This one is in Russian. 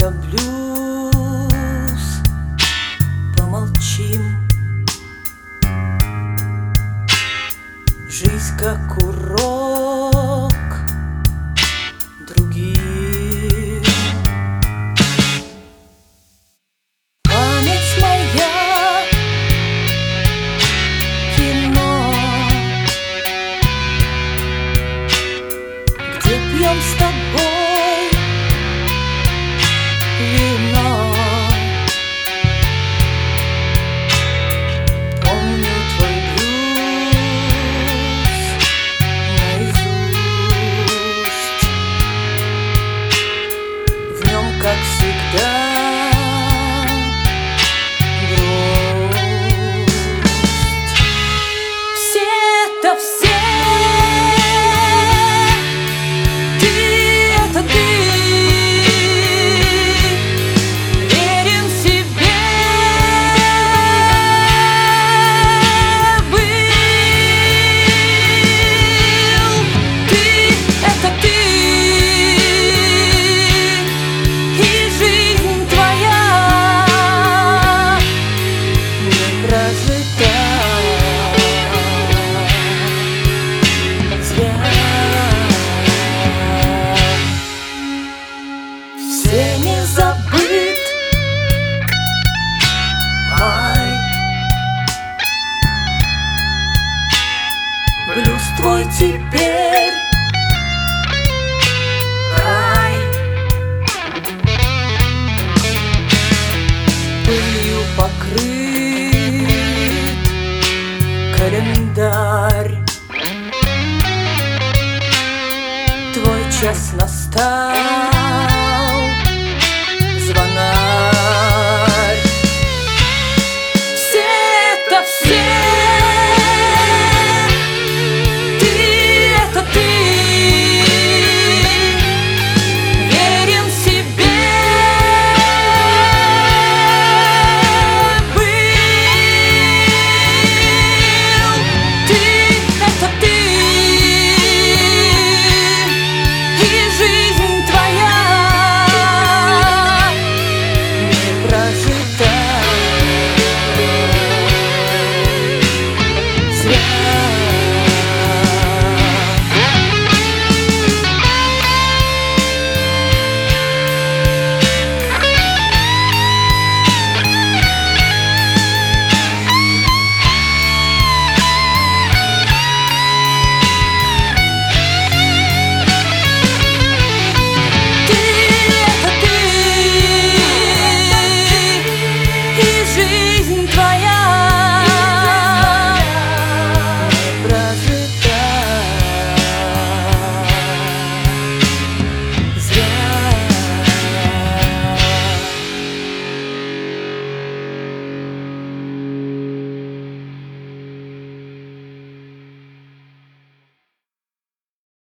это блюз, помолчим. Жизнь как урок другим. Память моя кино, где пьем с тобой вино. Помню твой блюз наизусть. В нем, как всегда, грусть. Все-то все, ты это ты. Верен себе был. Ты это ты. И жизнь твоя не прожита зря. Всеми забыт май. Блюз твой теперь рай. Пылью покрыт календарь. Твой час настал.